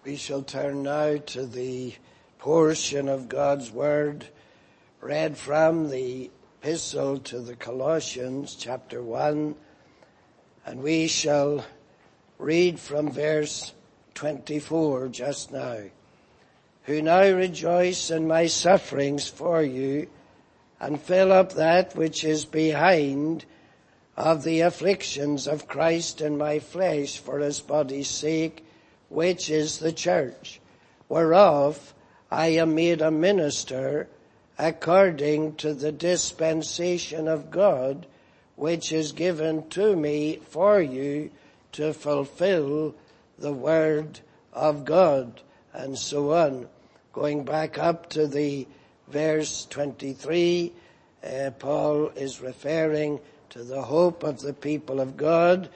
We shall turn now to the portion of God's Word read from the Epistle to the Colossians, chapter 1, and we shall read from verse 24 just now. Who now rejoice in my sufferings for you, and fill up that which is behind of the afflictions of Christ in my flesh for his body's sake, which is the church, whereof I am made a minister according to the dispensation of God, which is given to me for you to fulfill the word of God, and so on. Going back up to the verse 23, Paul is referring to the hope of the people of God,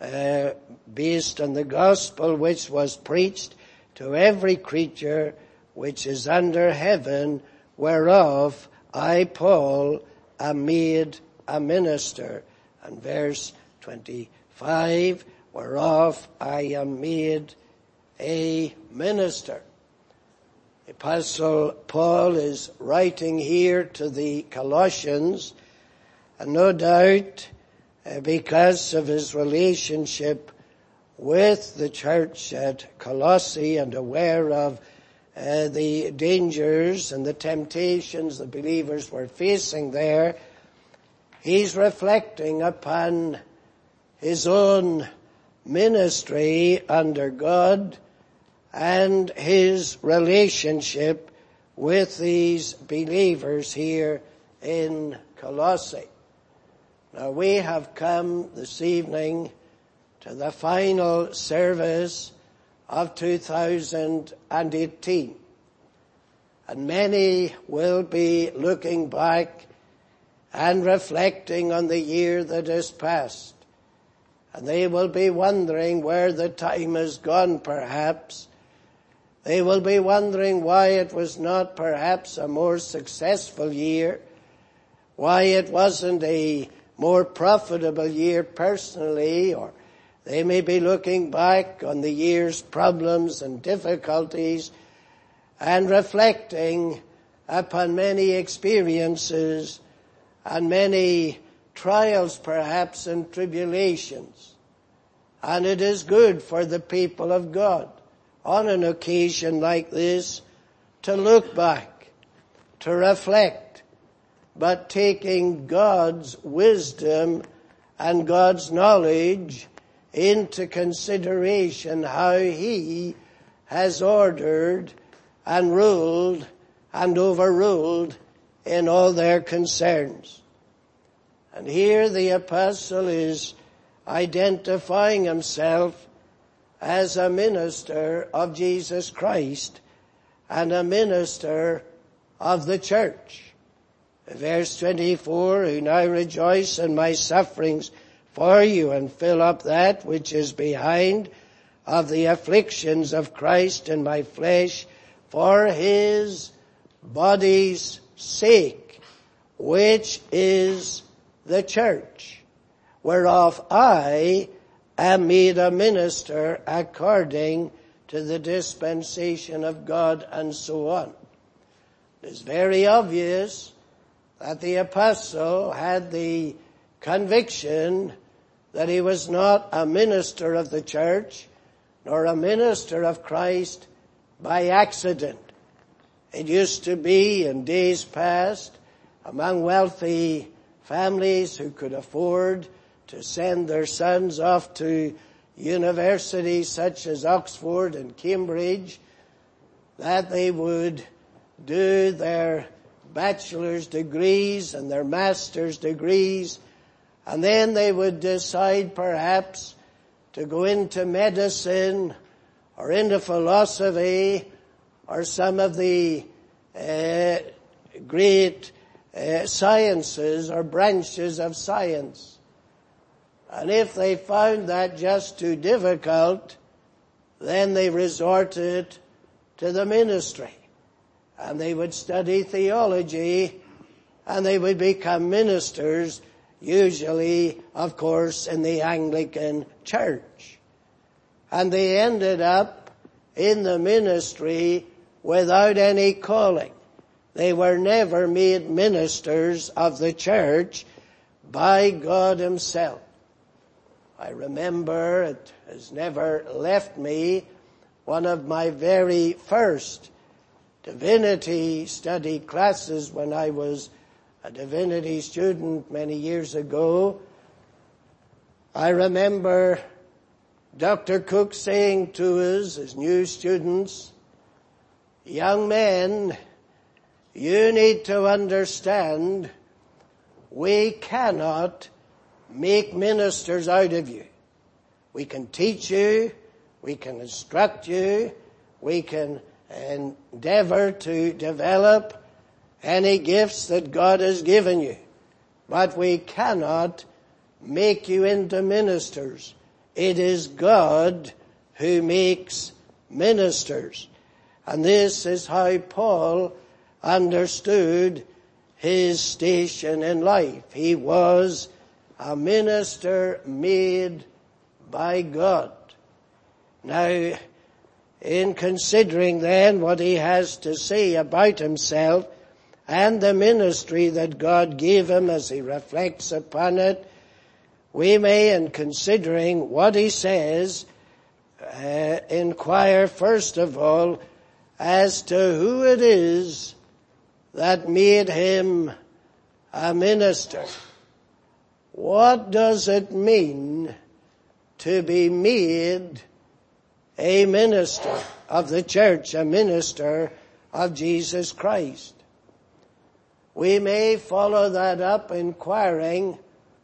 based on the gospel which was preached to every creature which is under heaven, whereof I, Paul, am made a minister. And verse 25, whereof I am made a minister. Apostle Paul is writing here to the Colossians, and no doubt because of his relationship with the church at Colossae and aware of the dangers and the temptations the believers were facing there, he's reflecting upon his own ministry under God and his relationship with these believers here in Colossae. Now we have come this evening to the final service of 2018. And many will be looking back and reflecting on the year that has passed. And they will be wondering where the time has gone perhaps. They will be wondering why it was not perhaps a more successful year, why it wasn't a more profitable year personally, or they may be looking back on the year's problems and difficulties and reflecting upon many experiences and many trials perhaps and tribulations. And it is good for the people of God on an occasion like this to look back, to reflect, but taking God's wisdom and God's knowledge into consideration, how he has ordered and ruled and overruled in all their concerns. And here the apostle is identifying himself as a minister of Jesus Christ and a minister of the church. Verse 24, who now rejoice in my sufferings for you, and fill up that which is behind of the afflictions of Christ in my flesh for his body's sake, which is the church, whereof I am made a minister according to the dispensation of God, and so on. It is very obvious that the apostle had the conviction that he was not a minister of the church nor a minister of Christ by accident. It used to be in days past among wealthy families who could afford to send their sons off to universities such as Oxford and Cambridge, that they would do their bachelor's degrees and their master's degrees, and then they would decide perhaps to go into medicine or into philosophy or some of the great sciences or branches of science. And if they found that just too difficult, then they resorted to the ministry. And they would study theology, and they would become ministers, usually, of course, in the Anglican Church. And they ended up in the ministry without any calling. They were never made ministers of the church by God himself. I remember, it has never left me, one of my very first divinity study classes when I was a divinity student many years ago. I remember Dr. Cook saying to us as new students, young men, you need to understand we cannot make ministers out of you. We can teach you, we can instruct you, we can endeavor to develop any gifts that God has given you. But we cannot make you into ministers. It is God who makes ministers. And this is how Paul understood his station in life. He was a minister made by God. Now, in considering then what he has to say about himself and the ministry that God gave him as he reflects upon it, we may, in considering what he says, inquire first of all as to who it is that made him a minister. What does it mean to be made a minister of the church, a minister of Jesus Christ? We may follow that up inquiring,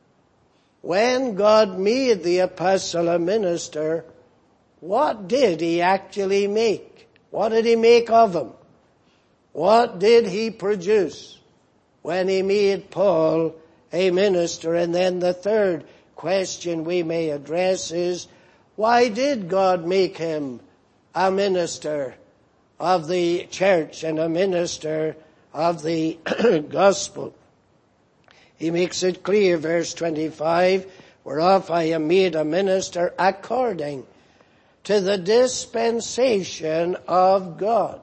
when God made the apostle a minister, what did he actually make? What did he make of him? What did he produce when he made Paul a minister? And then the third question we may address is, why did God make him a minister of the church and a minister of the gospel? He makes it clear, verse 25, whereof I am made a minister according to the dispensation of God.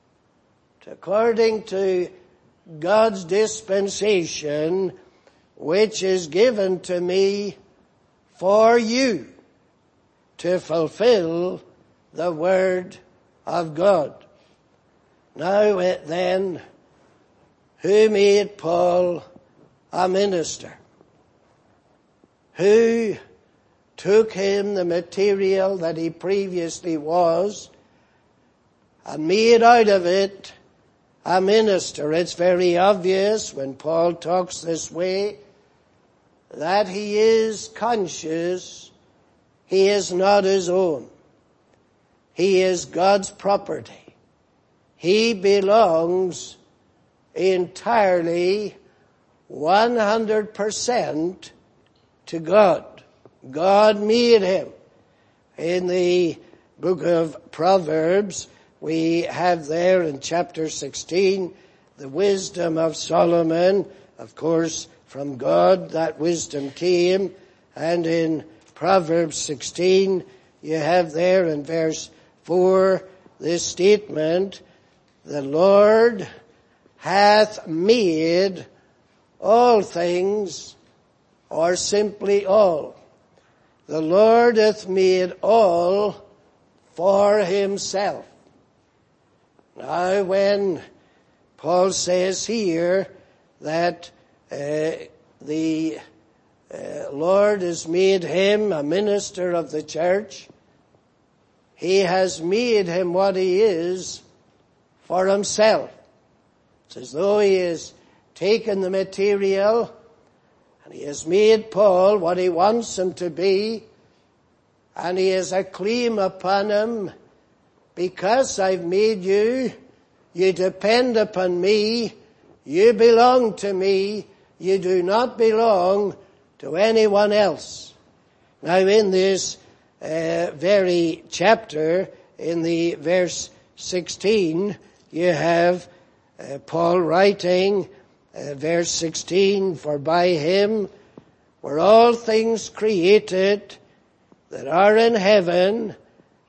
According to God's dispensation, which is given to me for you to fulfill the word of God. Now then, who made Paul a minister? Who took him the material that he previously was and made out of it a minister? It's very obvious when Paul talks this way that he is conscious he is not his own. He is God's property. He belongs entirely 100% to God. God made him. In the book of Proverbs, we have there in chapter 16 the wisdom of Solomon. Of course, from God that wisdom came. And in Proverbs 16, you have there in verse 4 this statement, the Lord hath made all things, or simply all. The Lord hath made all for himself. Now when Paul says here that the Lord has made him a minister of the church, he has made him what he is for himself. It's as though he has taken the material and he has made Paul what he wants him to be, and he has a claim upon him. Because I've made you, you depend upon me, you belong to me, you do not belong to anyone else. Now in this very chapter, in the verse 16, you have Paul writing, verse 16, for by him were all things created that are in heaven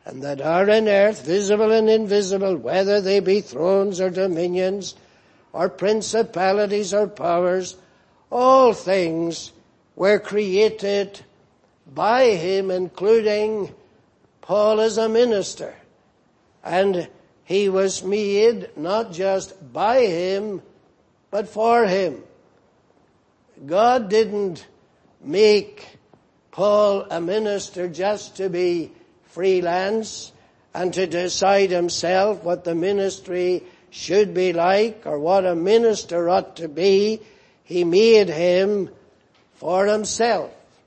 and that are in earth, visible and invisible, whether they be thrones or dominions, or principalities or powers, all things were created by him, including Paul as a minister. And he was made not just by him, but for him. God didn't make Paul a minister just to be freelance and to decide himself what the ministry should be like or what a minister ought to be. He made him for himself.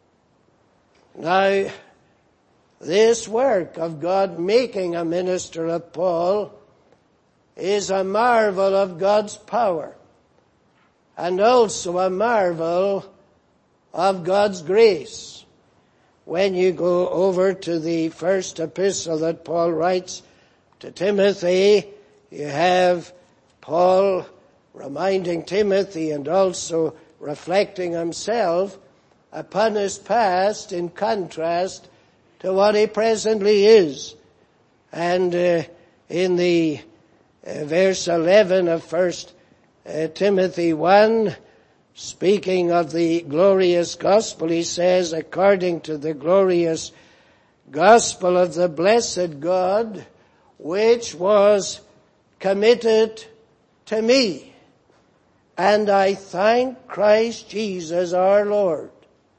Now, this work of God making a minister of Paul is a marvel of God's power and also a marvel of God's grace. When you go over to the first epistle that Paul writes to Timothy, you have Paul reminding Timothy and also reflecting himself upon his past in contrast to what he presently is. And in the verse 11 of 1 Timothy 1, speaking of the glorious gospel, he says, according to the glorious gospel of the blessed God, which was committed to me. And I thank Christ Jesus our Lord,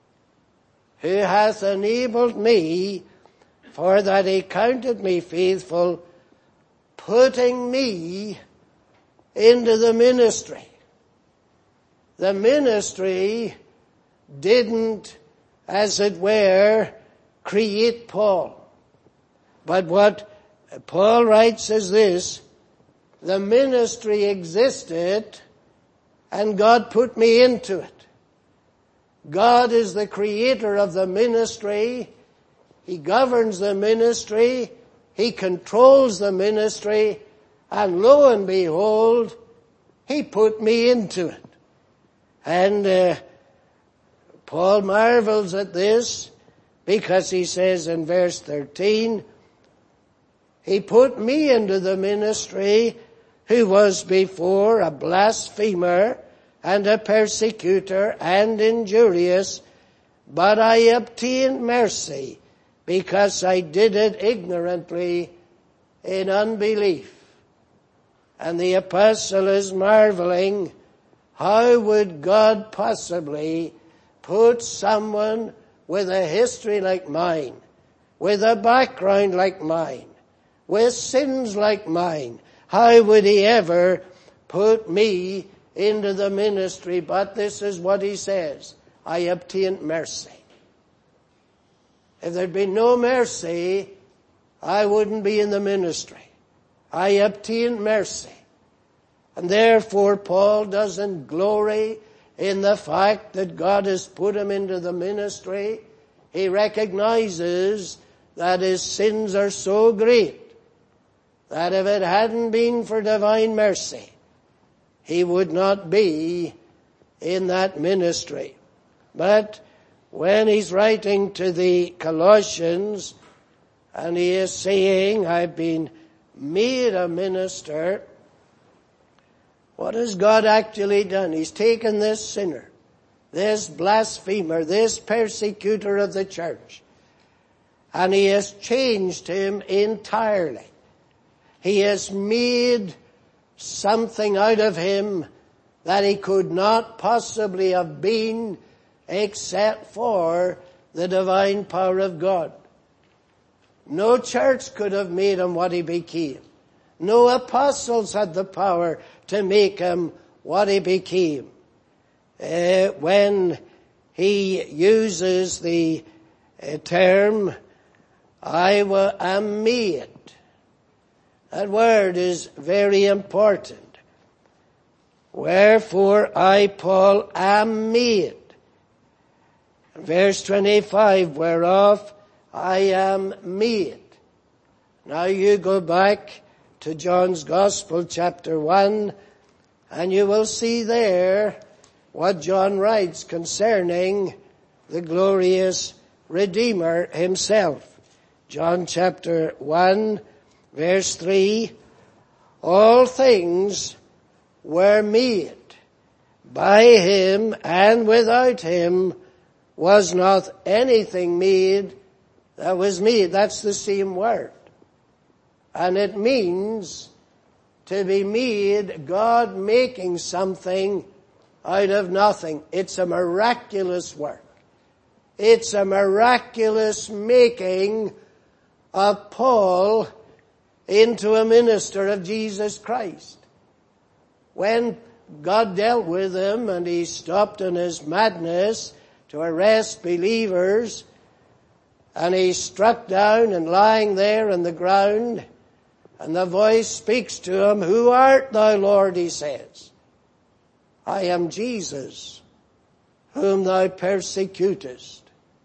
who hath enabled me, for that he counted me faithful, putting me into the ministry. The ministry didn't, as it were, create Paul. But what Paul writes is this: the ministry existed and God put me into it. God is the creator of the ministry. He governs the ministry. He controls the ministry. And lo and behold, he put me into it. And Paul marvels at this because he says in verse 13, he put me into the ministry who was before a blasphemer and a persecutor and injurious, but I obtained mercy because I did it ignorantly in unbelief. And the apostle is marveling, how would God possibly put someone with a history like mine, with a background like mine, with sins like mine, how would he ever put me into the ministry? But this is what he says: I obtained mercy. If there'd been no mercy, I wouldn't be in the ministry. I obtained mercy. And therefore Paul doesn't glory in the fact that God has put him into the ministry. He recognizes that his sins are so great that if it hadn't been for divine mercy, he would not be in that ministry. But when he's writing to the Colossians and he is saying, I've been made a minister, what has God actually done? He's taken this sinner, this blasphemer, this persecutor of the church, and he has changed him entirely. He has made something out of him that he could not possibly have been except for the divine power of God. No church could have made him what he became. No apostles had the power to make him what he became. When he uses the term, I am made, that word is very important. Wherefore I, Paul, am made. Verse 25, whereof I am made. Now you go back to John's Gospel, chapter 1, and you will see there what John writes concerning the glorious Redeemer himself. John chapter 1, verse 3, all things were made by him, and without him was not anything made that was made. That's the same word. And it means to be made, God making something out of nothing. It's a miraculous work. It's a miraculous making of Paul into a minister of Jesus Christ. When God dealt with him and he stopped in his madness to arrest believers, and he struck down and lying there on the ground, and the voice speaks to him, "Who art thou, Lord?" he says. "I am Jesus, whom thou persecutest.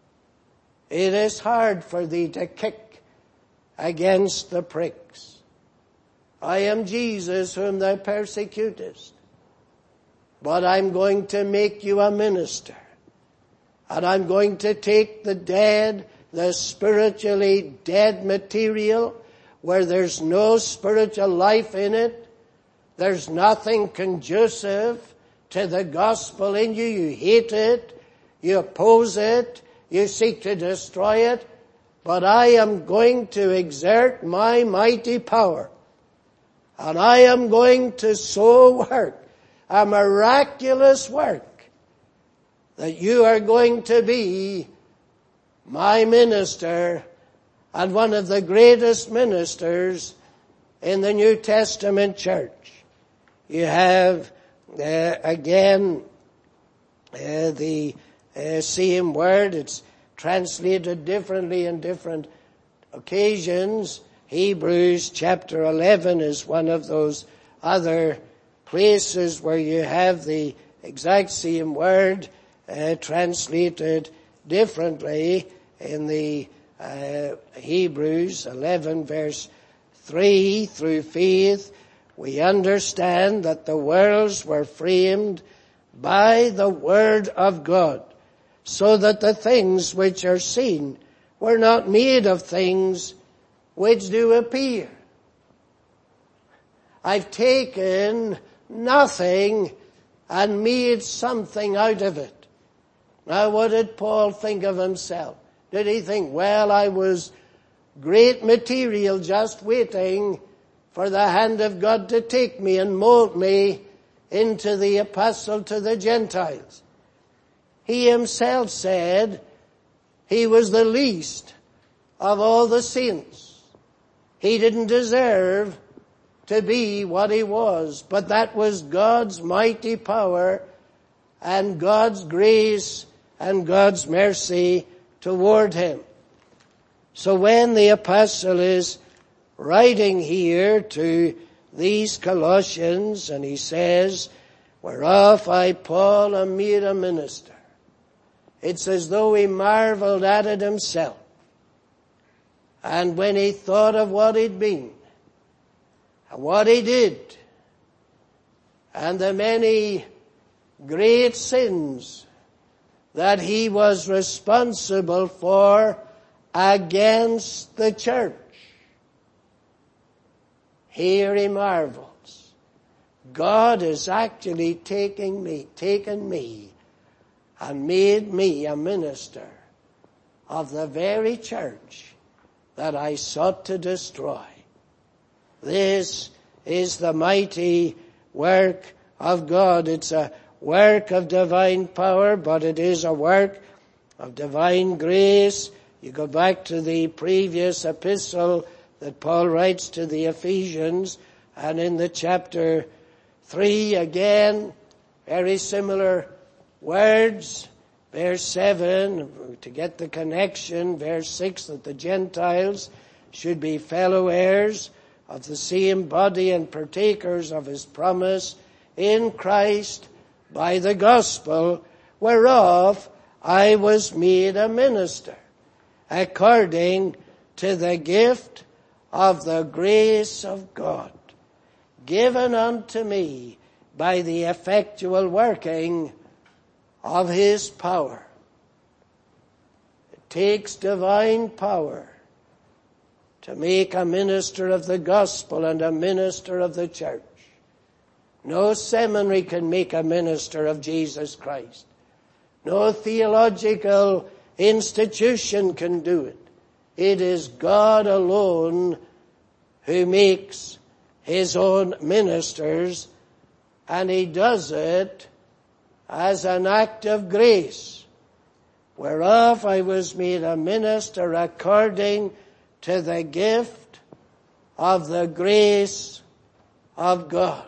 It is hard for thee to kick against the pricks. I am Jesus, whom thou persecutest. But I'm going to make you a minister. And I'm going to take the dead, the spiritually dead material, where there's no spiritual life in it. There's nothing conducive to the gospel in you. You hate it. You oppose it. You seek to destroy it. But I am going to exert my mighty power. And I am going to so work a miraculous work that you are going to be my minister and one of the greatest ministers in the New Testament church." You have again the same word. It's translated differently in different occasions. Hebrews chapter 11 is one of those other places where you have the exact same word translated differently. In the Hebrews 11 verse 3, through faith we understand that the worlds were framed by the word of God, so that the things which are seen were not made of things which do appear. I've taken nothing and made something out of it. Now, what did Paul think of himself? Did he think, well, I was great material just waiting for the hand of God to take me and mold me into the apostle to the Gentiles? He himself said he was the least of all the saints. He didn't deserve to be what he was, but that was God's mighty power and God's grace and God's mercy toward him. So when the apostle is writing here to these Colossians and he says, "Whereof I, Paul, am made a minister," it's as though he marveled at it himself. And when he thought of what he'd been, and what he did, and the many great sins that he was responsible for against the church, here he marvels. God has actually taken me and made me a minister of the very church that I sought to destroy. This is the mighty work of God. It's a work of divine power, but it is a work of divine grace. You go back to the previous epistle that Paul writes to the Ephesians, and in the chapter 3 again, very similar words. Verse 7, to get the connection. Verse 6, that the Gentiles should be fellow heirs of the same body and partakers of his promise in Christ by the gospel, whereof I was made a minister, according to the gift of the grace of God, given unto me by the effectual working of his power. It takes divine power to make a minister of the gospel and a minister of the church. No seminary can make a minister of Jesus Christ. No theological institution can do it. It is God alone who makes his own ministers, and he does it as an act of grace, whereof I was made a minister according to the gift of the grace of God.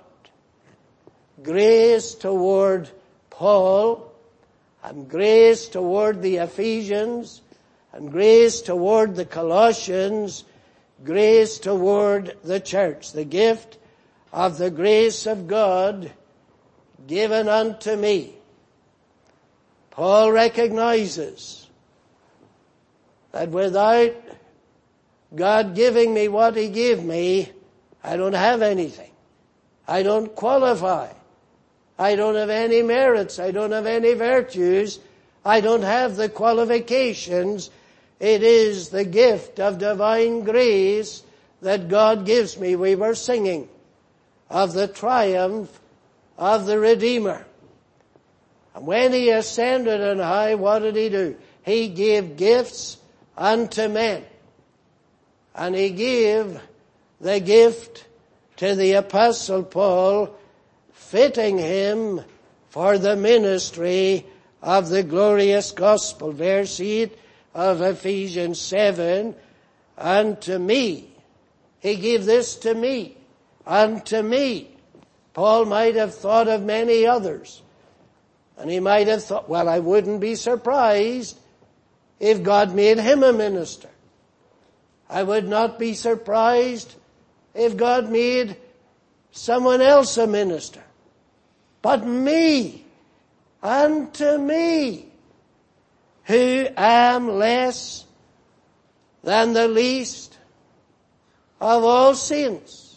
Grace toward Paul, and grace toward the Ephesians, and grace toward the Colossians, grace toward the church. The gift of the grace of God given unto me. Paul recognizes that without God giving me what he gave me, I don't have anything. I don't qualify. I don't have any merits. I don't have any virtues. I don't have the qualifications. It is the gift of divine grace that God gives me. We were singing of the triumph of the Redeemer. And when he ascended on high, what did he do? He gave gifts unto men. And he gave the gift to the Apostle Paul, fitting him for the ministry of the glorious gospel. Verse 8 of Ephesians 7, unto me. He gave this to me. Unto me. Paul might have thought of many others. And he might have thought, well, I wouldn't be surprised if God made him a minister. I would not be surprised if God made someone else a minister. But me, unto me, who am less than the least of all saints.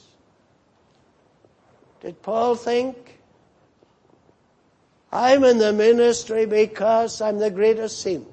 Did Paul think, I'm in the ministry because I'm the greatest saint?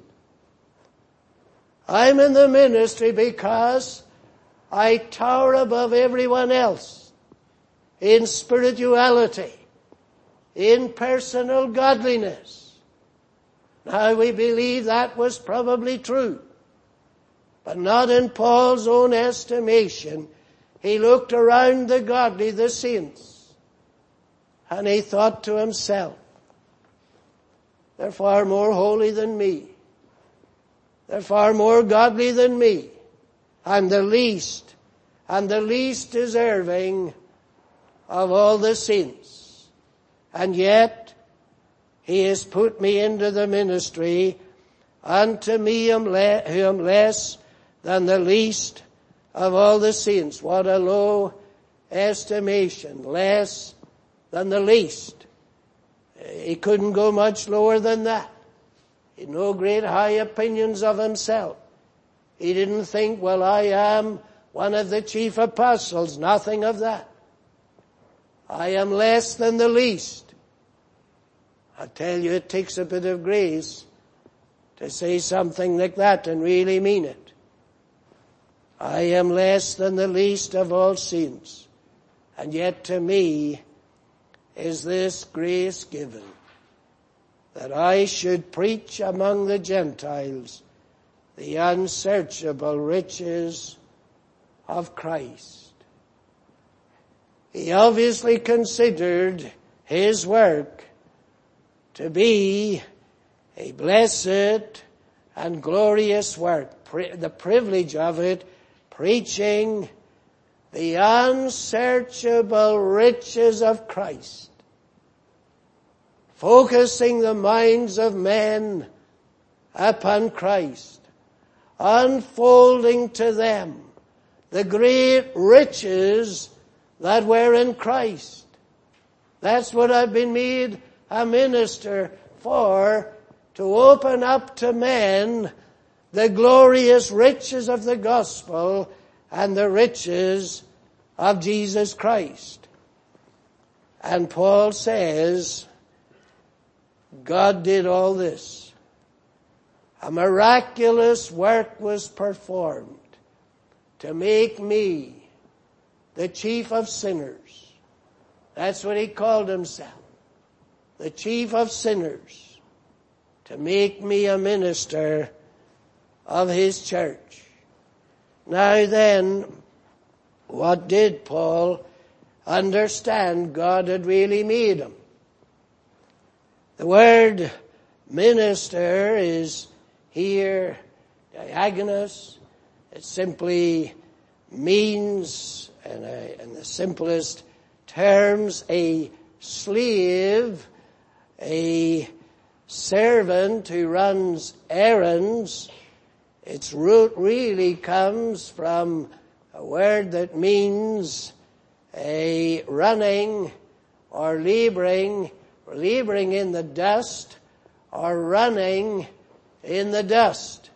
I'm in the ministry because I tower above everyone else in spirituality, in personal godliness. Now we believe that was probably true, but not in Paul's own estimation. He looked around the godly, the saints, and he thought to himself, they're far more holy than me. They're far more godly than me. I'm the least, and the least deserving of all the saints. And yet, he has put me into the ministry. Unto me who am less than the least of all the saints. What a low estimation. Less than the least. He couldn't go much lower than that. He had no great high opinions of himself. He didn't think, well, I am one of the chief apostles. Nothing of that. I am less than the least. I tell you, it takes a bit of grace to say something like that and really mean it. I am less than the least of all saints. And yet to me is this grace given, that I should preach among the Gentiles the unsearchable riches of Christ. He obviously considered his work to be a blessed and glorious work. The privilege of it, preaching the unsearchable riches of Christ. Focusing the minds of men upon Christ. Unfolding to them the great riches that were in Christ. That's what I've been made a minister for, to open up to men the glorious riches of the gospel and the riches of Jesus Christ. And Paul says, God did all this. A miraculous work was performed to make me the chief of sinners. That's what he called himself. The chief of sinners. To make me a minister of his church. Now then, what did Paul understand God had really made him? The word minister is here diakonos. It simply means, in the simplest terms, a slave, a servant who runs errands. Its root really comes from a word that means a running or laboring in the dust or running in the dust.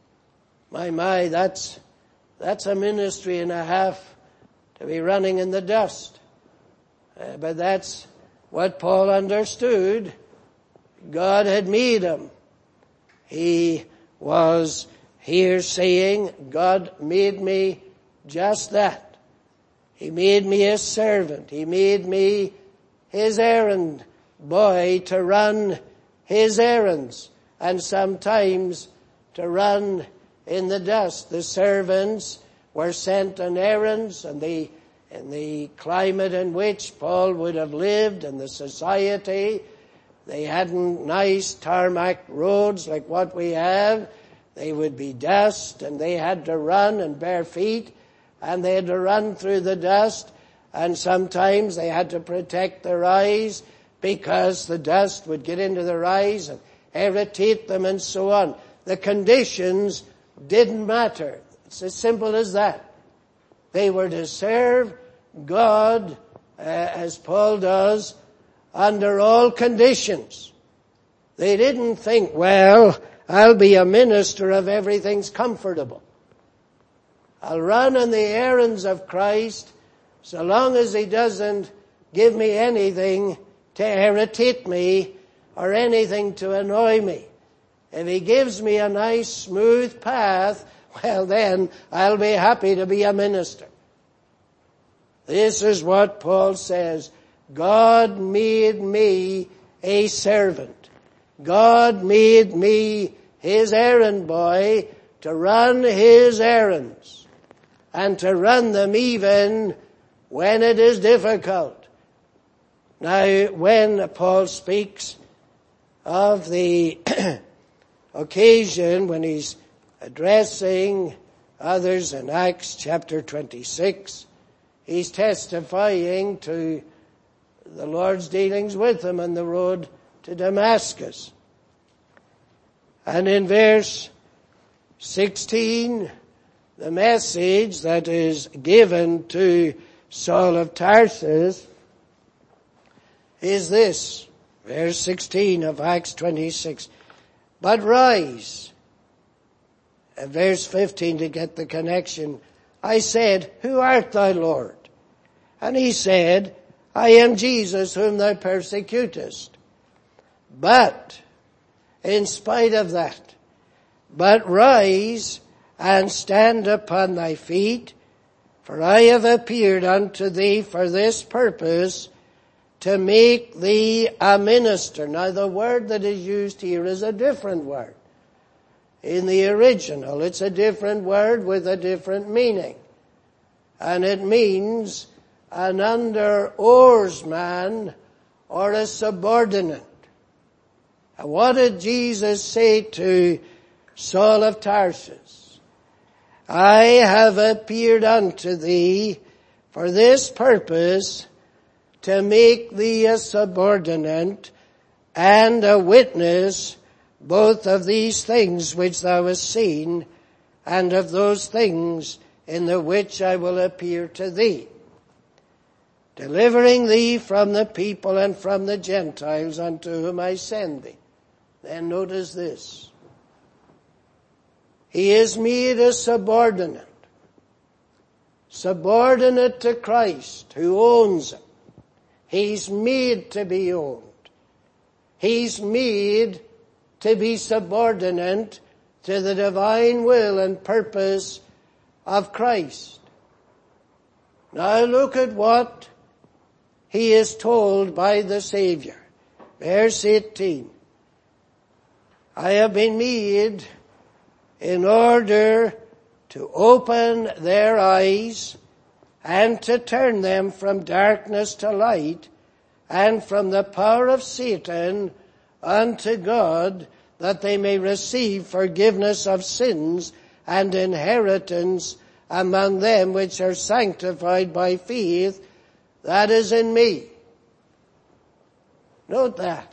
My, that's a ministry and a half to be running in the dust. But that's what Paul understood. God had made him. He was here saying, God made me just that. He made me his servant. He made me his errand boy to run his errands, and sometimes to run in the dust. The servants were sent on errands, and in the climate in which Paul would have lived, and the society, they hadn't nice tarmac roads like what we have. They would be dust, and they had to run in bare feet, and they had to run through the dust, and sometimes they had to protect their eyes because the dust would get into their eyes and irritate them and so on. The conditions didn't matter. It's as simple as that. They were to serve God, as Paul does, under all conditions. They didn't think, well, I'll be a minister of everything's comfortable. I'll run on the errands of Christ so long as he doesn't give me anything to irritate me or anything to annoy me. If he gives me a nice smooth path, well then I'll be happy to be a minister. This is what Paul says. God made me a servant. God made me his errand boy to run his errands, and to run them even when it is difficult. Now, when Paul speaks of the occasion when he's addressing others in Acts chapter 26, he's testifying to the Lord's dealings with him on the road to Damascus. And in verse 16, the message that is given to Saul of Tarsus is this, verse 16 of Acts 26. But rise, and verse 15 to get the connection. I said, who art thou, Lord? And he said, I am Jesus whom thou persecutest. But, in spite of that, but rise and stand upon thy feet, for I have appeared unto thee for this purpose, to make thee a minister. Now the word that is used here is a different word. In the original, it's a different word with a different meaning. And it means an under-oarsman or a subordinate. And what did Jesus say to Saul of Tarsus? I have appeared unto thee for this purpose, to make thee a subordinate and a witness both of these things which thou hast seen, and of those things in the which I will appear to thee, delivering thee from the people and from the Gentiles unto whom I send thee. Then notice this. He is made a subordinate to Christ, who owns him. He's made to be owned. He's made to be subordinate to the divine will and purpose of Christ. Now look at what he is told by the Savior. Verse 18. I have been made in order to open their eyes and to turn them from darkness to light and from the power of Satan unto God, that they may receive forgiveness of sins and inheritance among them which are sanctified by faith that is in me. Note that.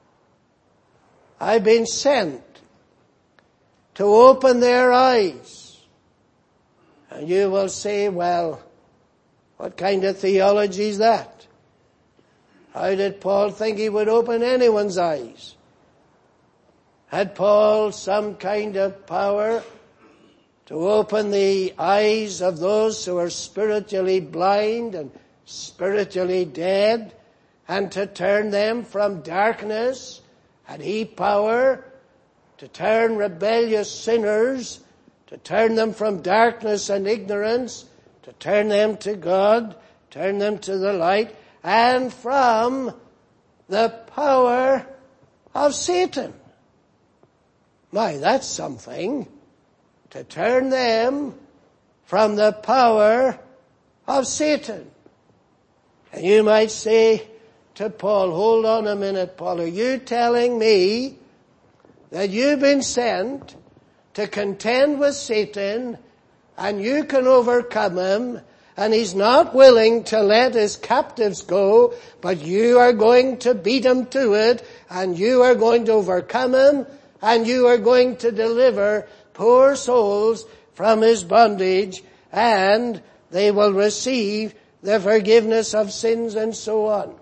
I've been sent to open their eyes. And you will say, well, what kind of theology is that? How did Paul think he would open anyone's eyes? Had Paul some kind of power to open the eyes of those who are spiritually blind and spiritually dead, and to turn them from darkness? Had he power to turn rebellious sinners, to turn them from darkness and ignorance, to turn them to God, turn them to the light, and from the power of Satan? My, that's something. To turn them from the power of Satan. And you might say to Paul, hold on a minute, Paul, are you telling me that you've been sent to contend with Satan and you can overcome him, and he's not willing to let his captives go, but you are going to beat him to it, and you are going to overcome him, and you are going to deliver poor souls from his bondage, and they will receive the forgiveness of sins and so on?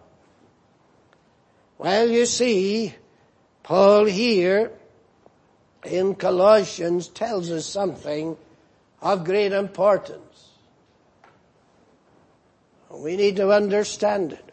Well, you see, Paul here in Colossians tells us something of great importance. We need to understand it.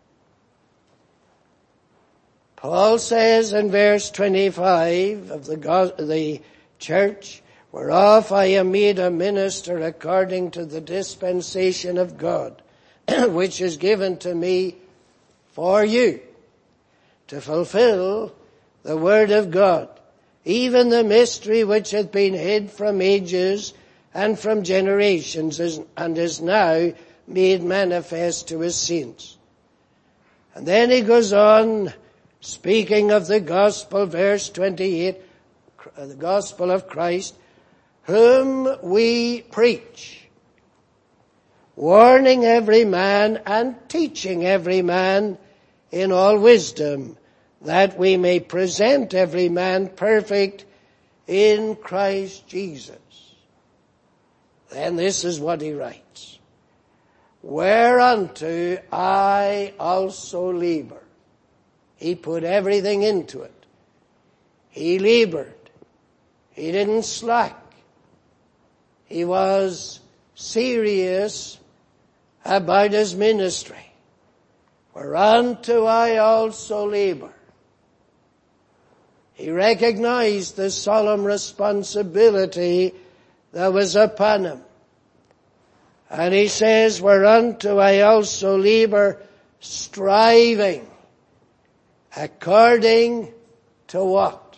Paul says in verse 25 of the church, whereof I am made a minister according to the dispensation of God, which is given to me for you, to fulfill the word of God, even the mystery which hath been hid from ages and from generations, and is now made manifest to his saints. And then he goes on, speaking of the gospel, verse 28, the gospel of Christ, whom we preach, warning every man and teaching every man in all wisdom, that we may present every man perfect in Christ Jesus. Then this is what he writes. Whereunto I also labor. He put everything into it. He labored. He didn't slack. He was serious about his ministry. Whereunto I also labor. He recognized the solemn responsibility that was upon him. And he says, whereunto I also labor, striving according to what?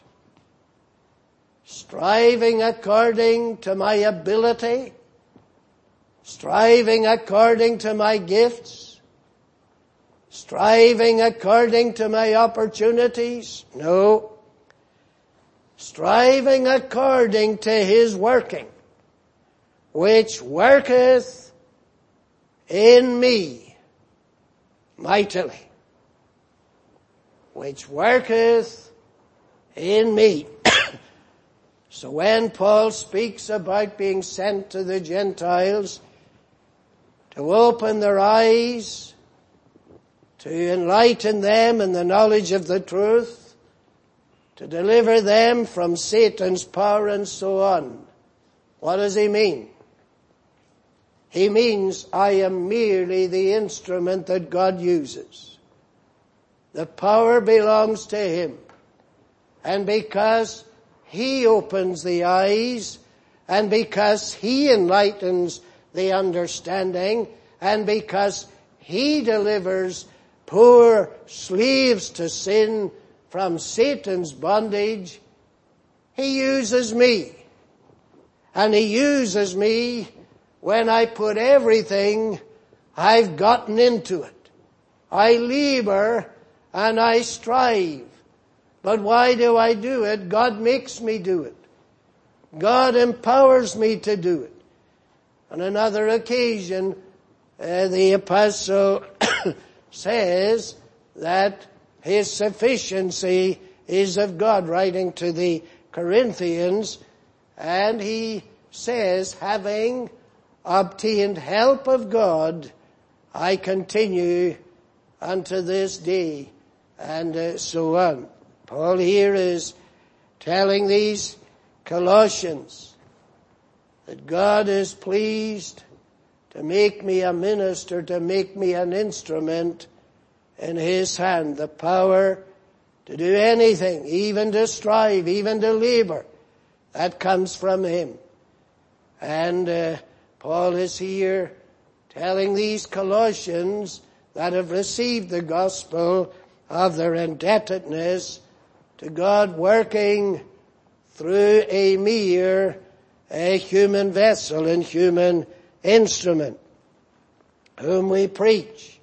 Striving according to my ability? Striving according to my gifts? Striving according to my opportunities? No. Striving according to his working, which worketh in me mightily. Which worketh in me. So when Paul speaks about being sent to the Gentiles to open their eyes, to enlighten them in the knowledge of the truth, to deliver them from Satan's power and so on, what does he mean? He means I am merely the instrument that God uses. The power belongs to him. And because he opens the eyes and because He enlightens the understanding, and because He delivers poor slaves to sin from Satan's bondage, He uses me. And He uses me when I put everything I've gotten into it. I labor and I strive. But why do I do it? God makes me do it. God empowers me to do it. On another occasion, the apostle says that his sufficiency is of God, writing to the Corinthians, and he says, having obtained help of God, I continue unto this day, and so on. Paul here is telling these Colossians that God is pleased to make me a minister, to make me an instrument in His hand, the power to do anything, even to strive, even to labor, that comes from Him. And Paul is here telling these Colossians that have received the gospel of their indebtedness to God, working through a mere human vessel and human instrument, whom we preach.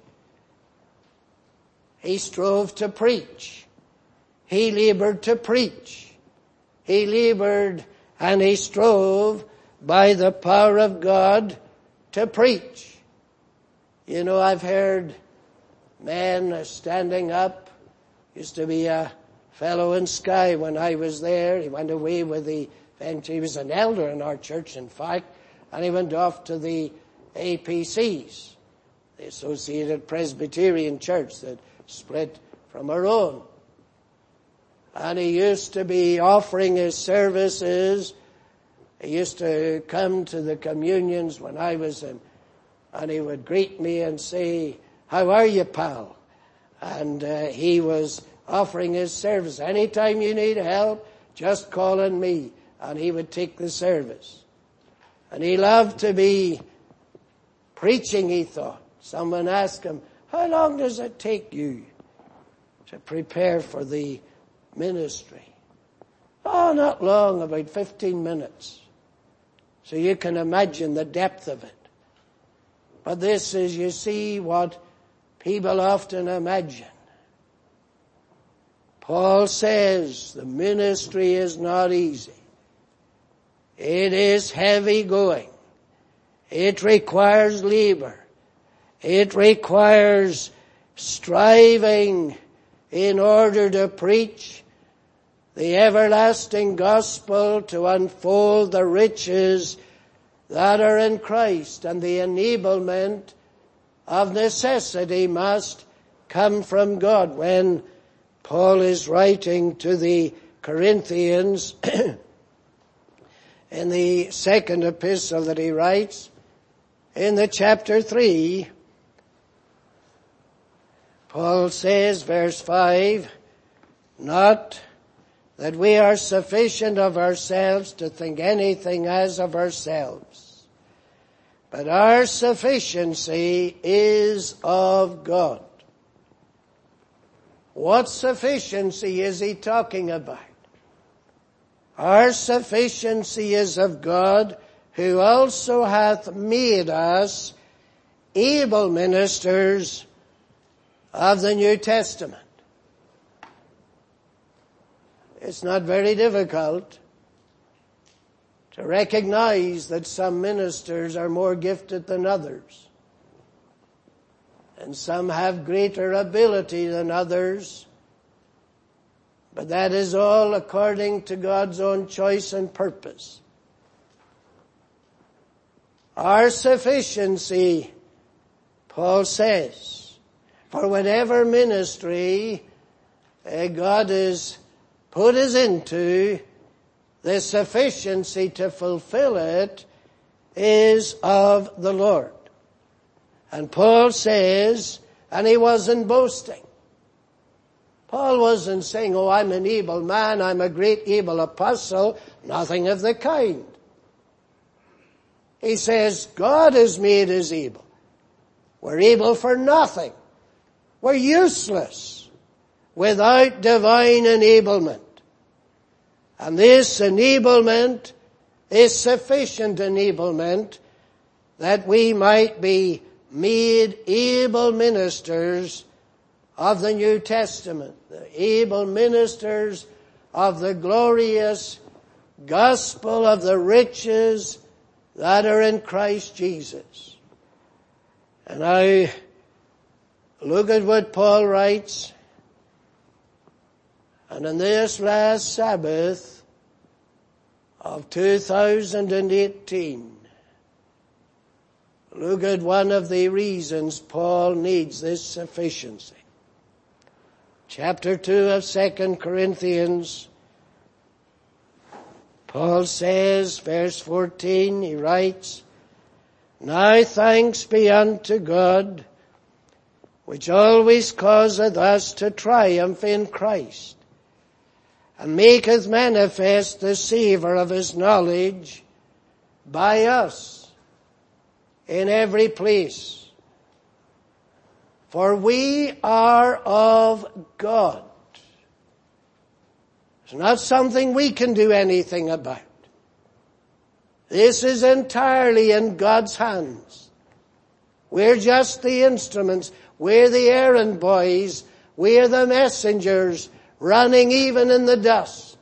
He strove to preach. He labored to preach. He labored and he strove by the power of God to preach. You know, I've heard men standing up. Used to be a fellow in Skye when I was there. He went away with the, he was an elder in our church, in fact, and he went off to the APCs, the Associated Presbyterian Church that split from our own. And he used to be offering his services. He used to come to the communions when I was in, and he would greet me and say, "How are you, pal?" And he was offering his service. Anytime you need help, just call on me. And he would take the service. And he loved to be preaching, he thought. Someone asked him, "How long does it take you to prepare for the ministry?" "Oh, not long, about 15 minutes. So you can imagine the depth of it. But this is, you see, what people often imagine. Paul says the ministry is not easy. It is heavy going. It requires labor. It requires striving in order to preach the everlasting gospel, to unfold the riches that are in Christ, and the enablement of necessity must come from God. When Paul is writing to the Corinthians in the second epistle that he writes, in the chapter 3, Paul says, verse 5, "Not that we are sufficient of ourselves to think anything as of ourselves, but our sufficiency is of God." What sufficiency is he talking about? Our sufficiency is of God, who also hath made us able ministers of the New Testament. It's not very difficult to recognize that some ministers are more gifted than others, and some have greater ability than others, but that is all according to God's own choice and purpose. Our sufficiency, Paul says, for whatever ministry God has put us into, the sufficiency to fulfill it is of the Lord. And Paul says, and he wasn't boasting. Paul wasn't saying, "Oh, I'm an able man, I'm a great able apostle." Nothing of the kind. He says, God has made us able. We're able for nothing. We're useless without divine enablement. And this enablement is sufficient enablement that we might be made able ministers of the New Testament, the able ministers of the glorious gospel of the riches that are in Christ Jesus. And now, look at what Paul writes. And on this last Sabbath of 2018, look at one of the reasons Paul needs this sufficiency. Chapter 2 of 2 Corinthians, Paul says, verse 14, he writes, Now thanks be unto God, which always causeth us to triumph in Christ, and maketh manifest the savour of his knowledge by us in every place. For we are of God. It's not something we can do anything about. This is entirely in God's hands. We're just the instruments. We're the errand boys. We're the messengers running even in the dust.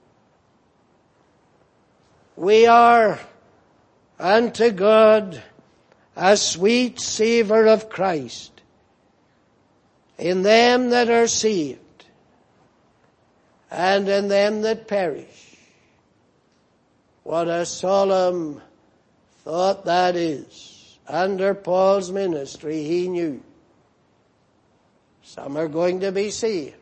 We are unto God a sweet savour of Christ in them that are saved and in them that perish. What a solemn thought that is. Under Paul's ministry, he knew some are going to be saved.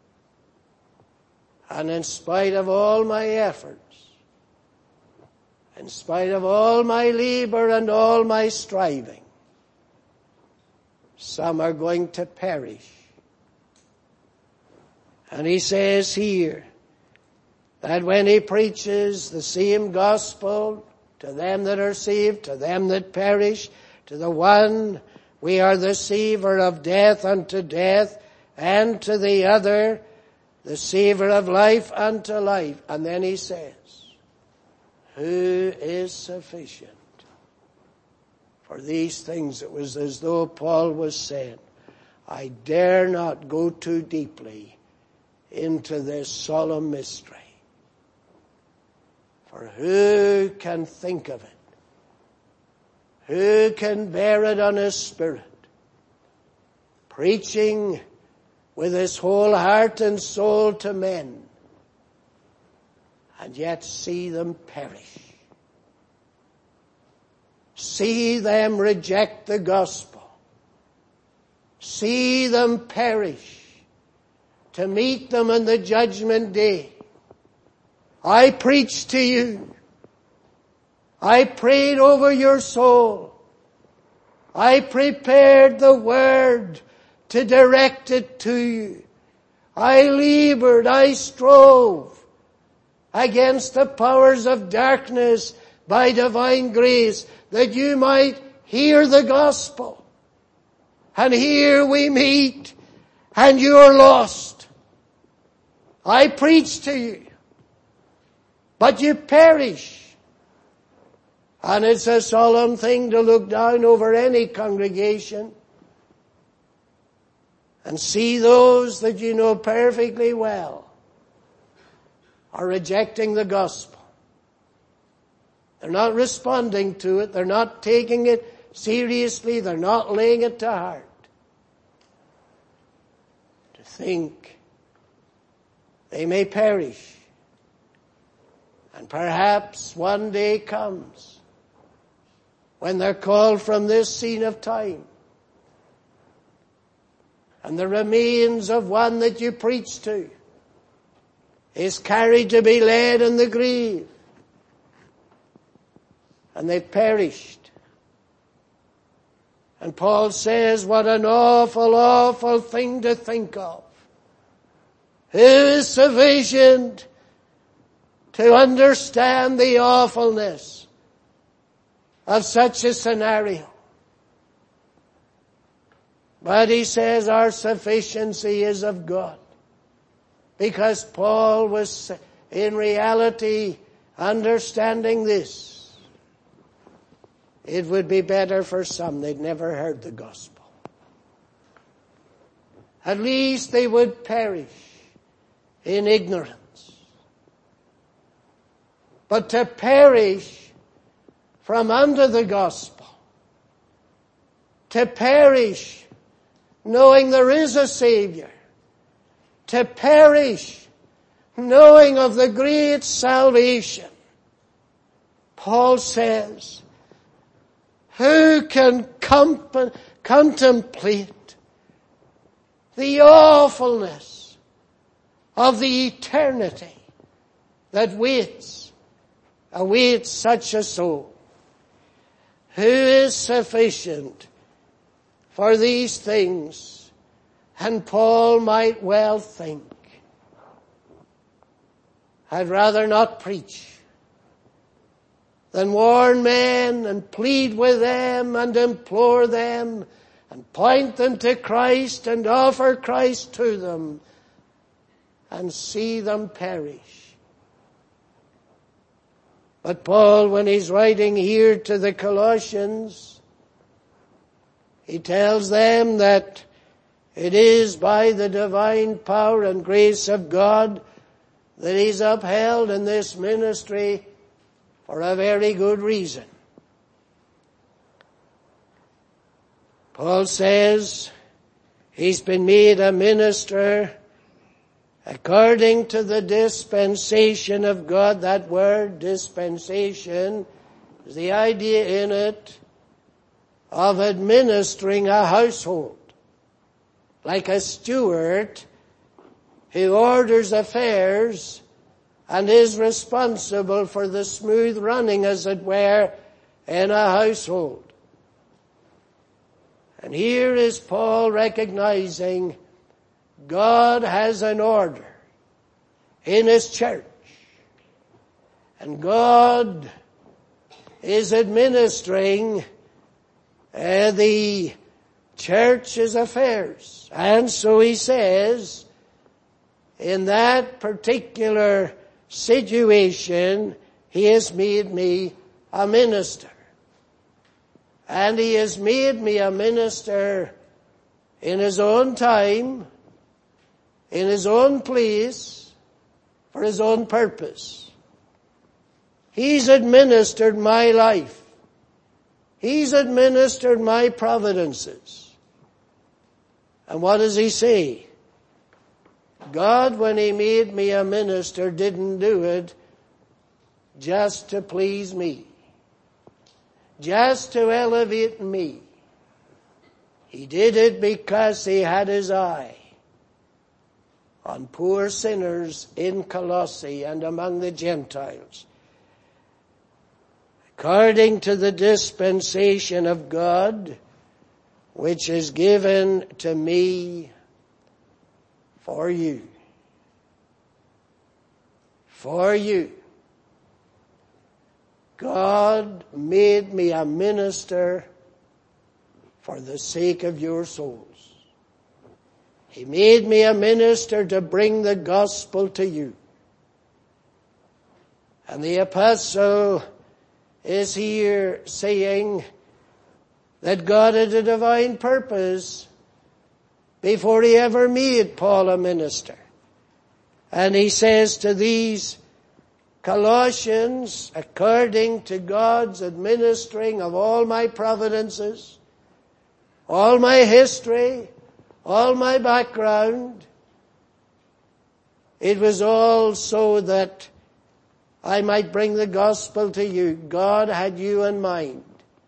And in spite of all my efforts, in spite of all my labor and all my striving, some are going to perish. And he says here that when he preaches the same gospel to them that are saved, to them that perish, to the one we are the savour of death unto death, and to the other the savour of life unto life. And then he says, who is sufficient for these things? It was as though Paul was saying, I dare not go too deeply into this solemn mystery. For who can think of it? Who can bear it on his spirit? Preaching with his whole heart and soul to men, and yet see them perish. See them reject the gospel. See them perish to meet them on the judgment day. I preached to you. I prayed over your soul. I prepared the word to direct it to you. I labored, I strove against the powers of darkness by divine grace, that you might hear the gospel. And here we meet, and you're lost. I preach to you, but you perish. And it's a solemn thing to look down over any congregation and see those that you know perfectly well are rejecting the gospel. They're not responding to it. They're not taking it seriously. They're not laying it to heart. To think they may perish. And perhaps one day comes when they're called from this scene of time, and the remains of one that you preached to is carried to be laid in the grave, and they've perished. And Paul says, what an awful, awful thing to think of. Who is sufficient to understand the awfulness of such a scenario. But he says our sufficiency is of God. Because Paul was in reality understanding this. It would be better for some they'd never heard the gospel. At least they would perish in ignorance. But to perish from under the gospel, to perish knowing there is a Savior, to perish knowing of the great salvation, Paul says, who can contemplate the awfulness of the eternity that awaits such a soul? Who is sufficient for these things? And Paul might well think, I'd rather not preach than warn men and plead with them and implore them and point them to Christ and offer Christ to them and see them perish. But Paul, when he's writing here to the Colossians, he tells them that it is by the divine power and grace of God that he's upheld in this ministry for a very good reason. Paul says he's been made a minister according to the dispensation of God. That word, dispensation, is the idea in it of administering a household. Like a steward who orders affairs and is responsible for the smooth running, as it were, in a household. And here is Paul recognizing God has an order in His church. And God is administering the church's affairs. And so he says, in that particular situation, He has made me a minister. And He has made me a minister in His own time, in His own place, for His own purpose. He's administered my life. He's administered my providences. And what does He say? God, when He made me a minister, didn't do it just to please me, just to elevate me. He did it because He had His eye on poor sinners in Colossae and among the Gentiles. According to the dispensation of God, which is given to me for you. For you. God made me a minister for the sake of your souls. He made me a minister to bring the gospel to you. And the apostle is here saying that God had a divine purpose before He ever made Paul a minister. And he says to these Colossians, according to God's administering of all my providences, all my history, all my background, it was all so that I might bring the gospel to you. God had you in mind.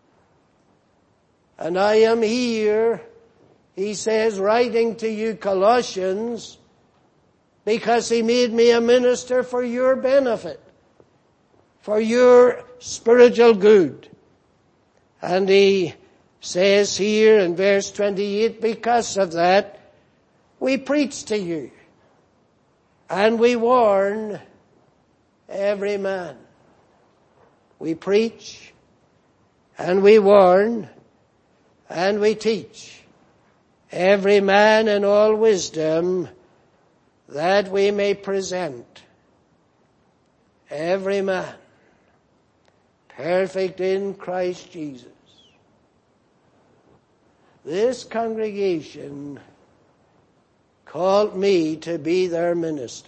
And I am here, he says, writing to you Colossians, because He made me a minister for your benefit, for your spiritual good. And he says here in verse 28, because of that, we preach to you, and we warn every man. We preach and we warn, and we teach every man in all wisdom, that we may present every man perfect in Christ Jesus. This congregation called me to be their minister.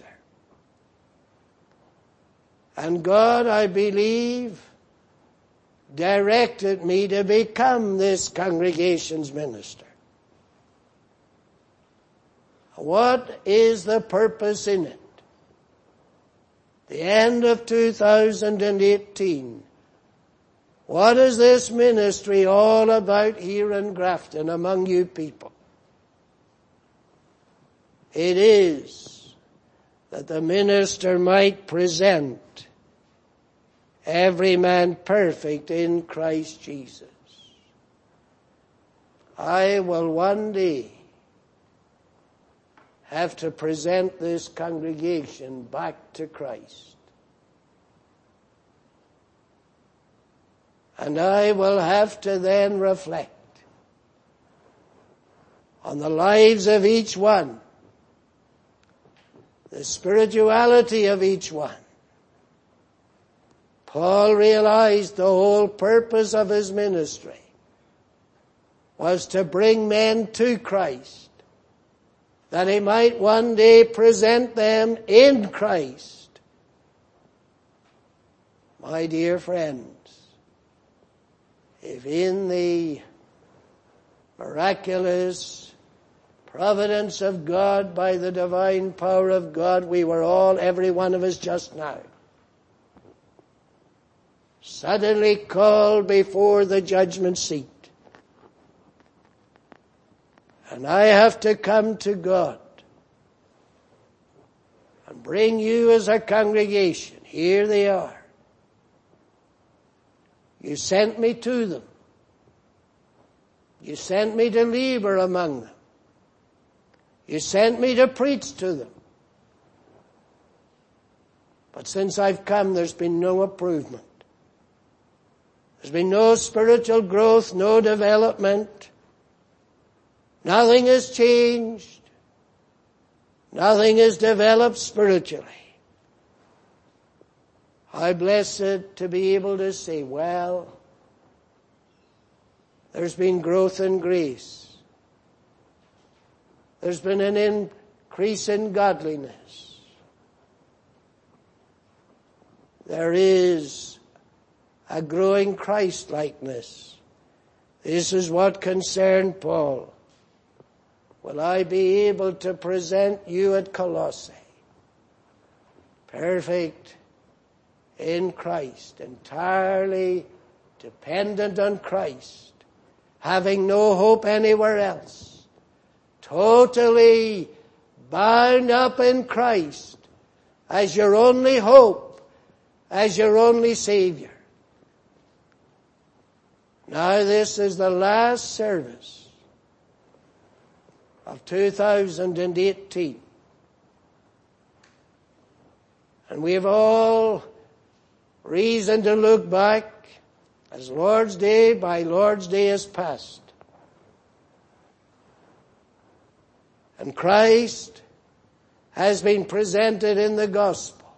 And God, I believe, directed me to become this congregation's minister. What is the purpose in it? The end of 2018. What is this ministry all about here in Grafton among you people? It is that the minister might present every man perfect in Christ Jesus. I will one day have to present this congregation back to Christ. And I will have to then reflect on the lives of each one, the spirituality of each one. Paul realized the whole purpose of his ministry was to bring men to Christ, that he might one day present them in Christ. My dear friends, if in the miraculous providence of God, by the divine power of God, we were all, every one of us just now, suddenly called before the judgment seat, and I have to come to God and bring you as a congregation. Here they are. You sent me to them. You sent me to labor among them. You sent me to preach to them. But since I've come, there's been no improvement. There's been no spiritual growth, no development. Nothing has changed. Nothing has developed spiritually. I'm blessed to be able to say, well, there's been growth in grace. There's been an increase in godliness. There is a growing Christ-likeness. This is what concerned Paul. Will I be able to present you at Colossae, perfect in Christ, entirely dependent on Christ, having no hope anywhere else, totally bound up in Christ as your only hope, as your only Savior. Now this is the last service of 2018. And we have all reason to look back as Lord's Day by Lord's Day has passed. And Christ has been presented in the gospel.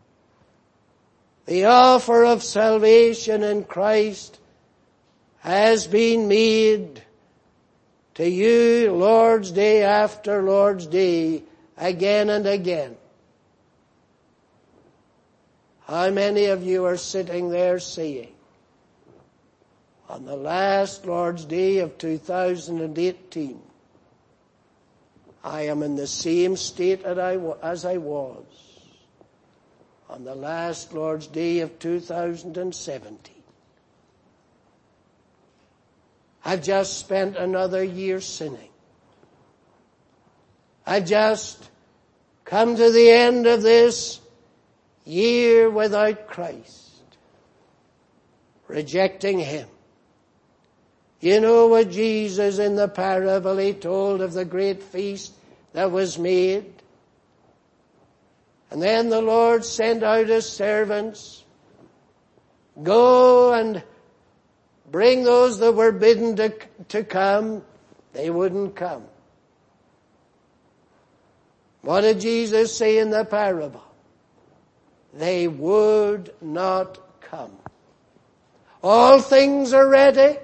The offer of salvation in Christ has been made to you Lord's Day after Lord's Day, again and again. How many of you are sitting there saying, on the last Lord's Day of 2018, I am in the same state as I was on the last Lord's Day of 2017. I've just spent another year sinning. I've just come to the end of this year without Christ, rejecting Him. You know what Jesus in the parable He told of the great feast that was made? And then the Lord sent out His servants, go and bring those that were bidden to come, they wouldn't come. What did Jesus say in the parable? They would not come. All things are ready.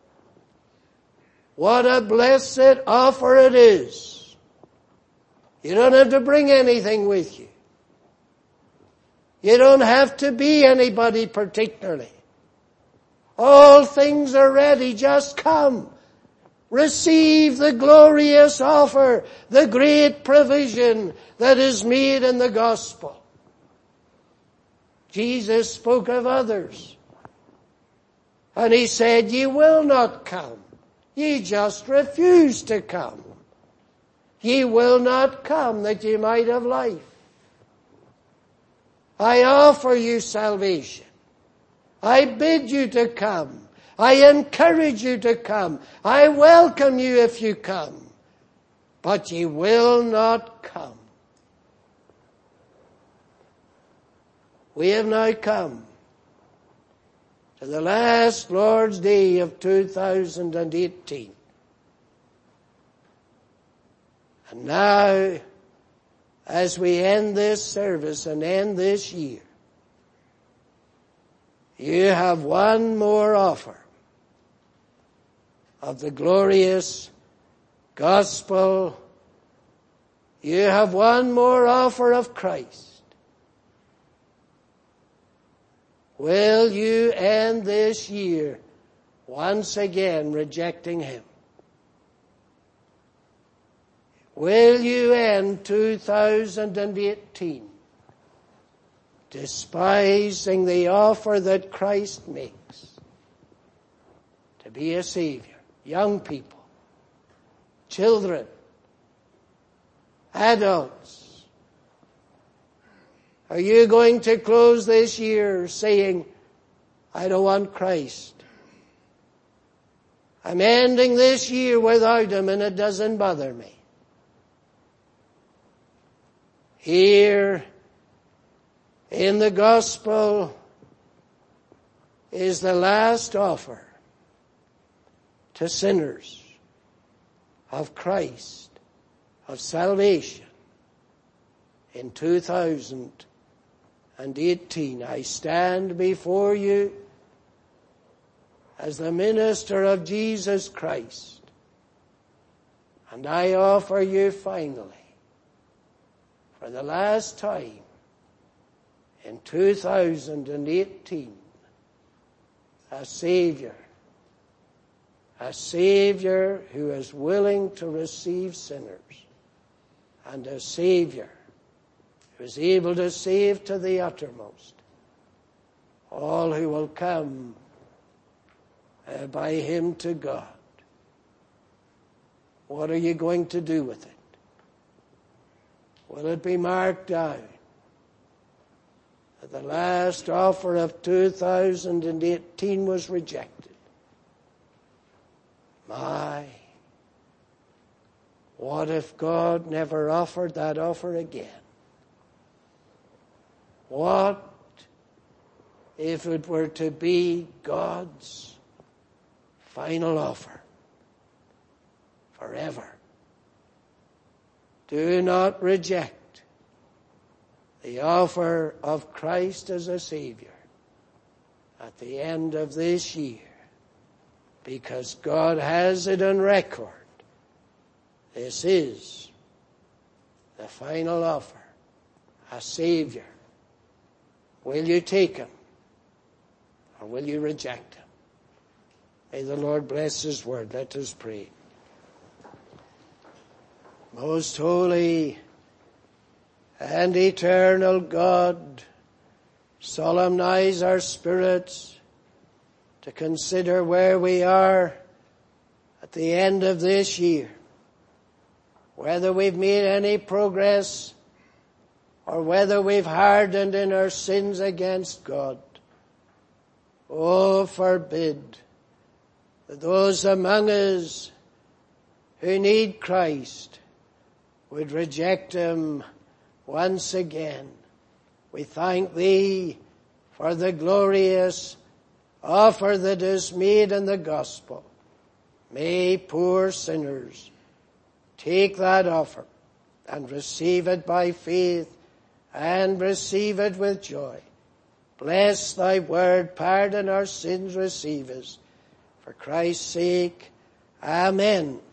What a blessed offer it is. You don't have to bring anything with you. You don't have to be anybody particularly. All things are ready. Just come. Receive the glorious offer, the great provision that is made in the gospel. Jesus spoke of others. And he said, ye will not come. Ye just refuse to come. Ye will not come that ye might have life. I offer you salvation. I bid you to come. I encourage you to come. I welcome you if you come. But ye will not come. We have now come to the last Lord's Day of 2018. And now, as we end this service and end this year, you have one more offer of the glorious gospel. You have one more offer of Christ. Will you end this year once again rejecting Him? Will you end 2018 despising the offer that Christ makes to be a Savior? Young people, children, adults, are you going to close this year saying, I don't want Christ? I'm ending this year without Him and it doesn't bother me. Here in the gospel is the last offer to sinners of Christ, of salvation. In 2018, I stand before you as the minister of Jesus Christ, and I offer you finally, for the last time, in 2018, a Savior who is willing to receive sinners, and a Savior who is able to save to the uttermost all who will come by Him to God. What are you going to do with it? Will it be marked down that the last offer of 2018 was rejected? My, what if God never offered that offer again? What if it were to be God's final offer forever? Do not reject the offer of Christ as a Savior at the end of this year, because God has it on record. This is the final offer, a Savior. Will you take Him or will you reject Him? May the Lord bless His word. Let us pray. Most holy and eternal God, solemnize our spirits to consider where we are at the end of this year, whether we've made any progress or whether we've hardened in our sins against God. Oh, forbid that those among us who need Christ would reject Him once again. We thank Thee for the glorious offer that is made in the gospel. May poor sinners take that offer and receive it by faith and receive it with joy. Bless thy word, pardon our sins, receive us. For Christ's sake, amen.